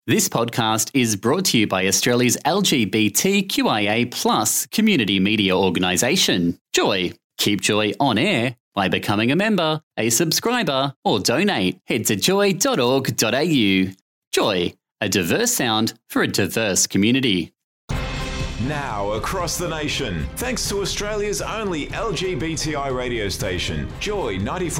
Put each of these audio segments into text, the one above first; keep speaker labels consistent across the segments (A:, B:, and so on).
A: This podcast is brought to you by Australia's LGBTQIA+ community media organisation, Joy. Keep Joy on air by becoming a member, a subscriber, or donate. Head to joy.org.au. Joy, a diverse sound for a diverse community.
B: Now across the nation, thanks to Australia's only LGBTI radio station, Joy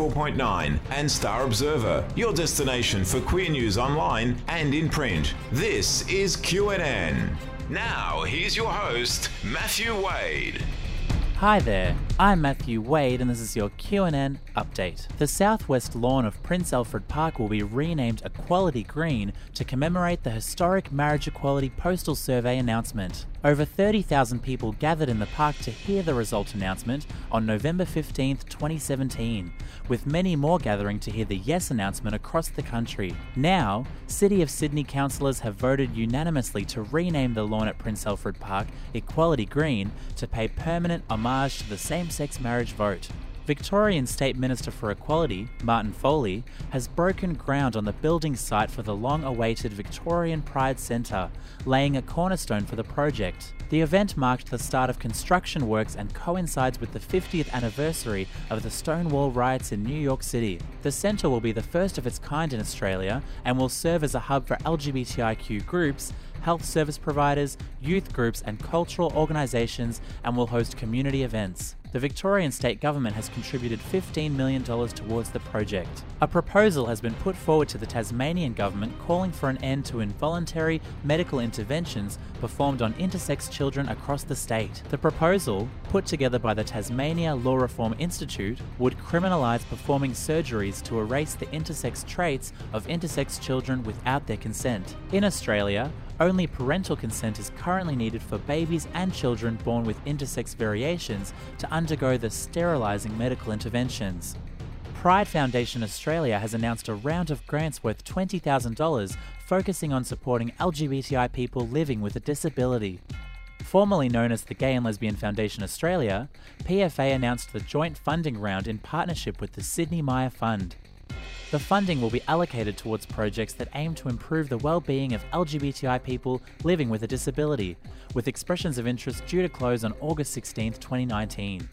B: 94.9 and Star Observer, your destination for queer news online and in print. This is QNN. Now, here's your host, Matthew Wade.
C: Hi there, I'm Matthew Wade and this is your QNN update. The southwest lawn of Prince Alfred Park will be renamed Equality Green to commemorate the historic Marriage Equality Postal Survey announcement. Over 30,000 people gathered in the park to hear the result announcement on November 15th, 2017, with many more gathering to hear the yes announcement across the country. Now, City of Sydney councillors have voted unanimously to rename the lawn at Prince Alfred Park Equality Green to pay permanent homage to the same-sex marriage vote. Victorian State Minister for Equality, Martin Foley, has broken ground on the building site for the long-awaited Victorian Pride Centre, laying a cornerstone for the project. The event marked the start of construction works and coincides with the 50th anniversary of the Stonewall riots in New York City. The centre will be the first of its kind in Australia and will serve as a hub for LGBTIQ groups, health service providers, youth groups and cultural organisations, and will host community events. The Victorian State Government has contributed $15 million towards the project. A proposal has been put forward to the Tasmanian Government calling for an end to involuntary medical interventions performed on intersex children across the state. The proposal, put together by the Tasmania Law Reform Institute, would criminalise performing surgeries to erase the intersex traits of intersex children without their consent. In Australia, only parental consent is currently needed for babies and children born with intersex variations to undergo the sterilising medical interventions. Pride Foundation Australia has announced a round of grants worth $20,000 focusing on supporting LGBTI people living with a disability. Formerly known as the Gay and Lesbian Foundation Australia, PFA announced the joint funding round in partnership with the Sidney Myer Fund. The funding will be allocated towards projects that aim to improve the well-being of LGBTI people living with a disability, with expressions of interest due to close on August 16, 2019.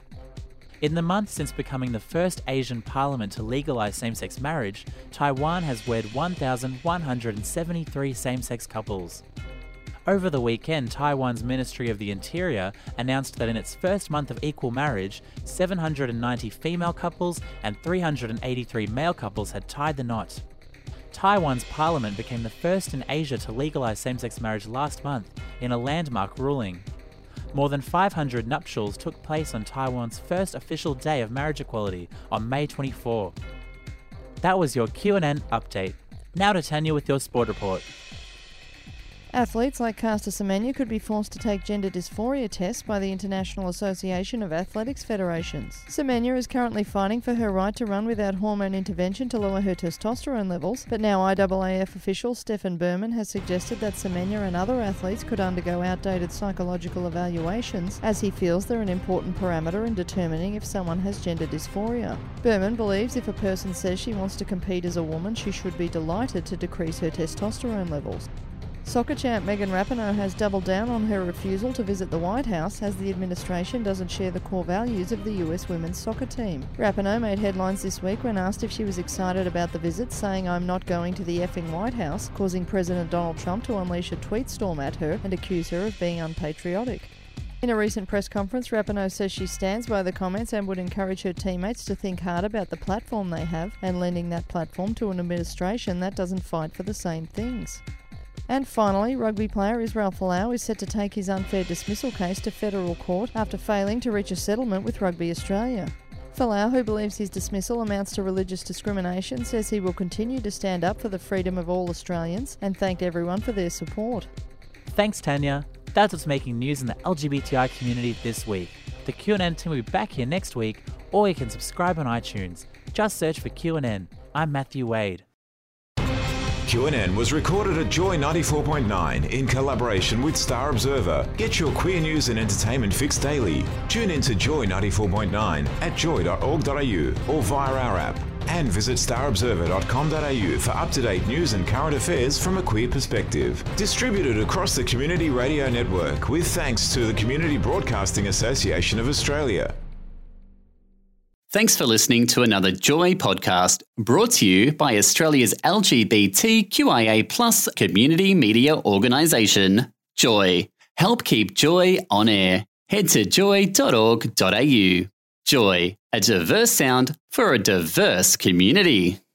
C: In the month since becoming the first Asian parliament to legalise same-sex marriage, Taiwan has wed 1,173 same-sex couples. Over the weekend, Taiwan's Ministry of the Interior announced that in its first month of equal marriage, 790 female couples and 383 male couples had tied the knot. Taiwan's parliament became the first in Asia to legalise same-sex marriage last month in a landmark ruling. More than 500 nuptials took place on Taiwan's first official day of marriage equality on May 24. That was your QNN update. Now to Tanya with your sport report.
D: Athletes like Caster Semenya could be forced to take gender dysphoria tests by the International Association of Athletics Federations. Semenya is currently fighting for her right to run without hormone intervention to lower her testosterone levels, but now IAAF official Stephen Berman has suggested that Semenya and other athletes could undergo outdated psychological evaluations, as he feels they're an important parameter in determining if someone has gender dysphoria. Berman believes if a person says she wants to compete as a woman, she should be delighted to decrease her testosterone levels. Soccer champ Megan Rapinoe has doubled down on her refusal to visit the White House as the administration doesn't share the core values of the US women's soccer team. Rapinoe made headlines this week when asked if she was excited about the visit, saying, "I'm not going to the effing White House," causing President Donald Trump to unleash a tweet storm at her and accuse her of being unpatriotic. In a recent press conference, Rapinoe says she stands by the comments and would encourage her teammates to think hard about the platform they have and lending that platform to an administration that doesn't fight for the same things. And finally, rugby player Israel Folau is set to take his unfair dismissal case to federal court after failing to reach a settlement with Rugby Australia. Folau, who believes his dismissal amounts to religious discrimination, says he will continue to stand up for the freedom of all Australians and thanked everyone for their support.
C: Thanks, Tanya. That's what's making news in the LGBTI community this week. The QNN team will be back here next week, or you can subscribe on iTunes. Just search for QNN. I'm Matthew Wade.
B: QNN was recorded at Joy 94.9 in collaboration with Star Observer. Get your queer news and entertainment fix daily. Tune in to Joy 94.9 at joy.org.au or via our app. And visit starobserver.com.au for up-to-date news and current affairs from a queer perspective. Distributed across the Community Radio Network with thanks to the Community Broadcasting Association of Australia.
A: Thanks for listening to another Joy podcast brought to you by Australia's LGBTQIA+ community media organisation, Joy. Help keep Joy on air. Head to joy.org.au. Joy, a diverse sound for a diverse community.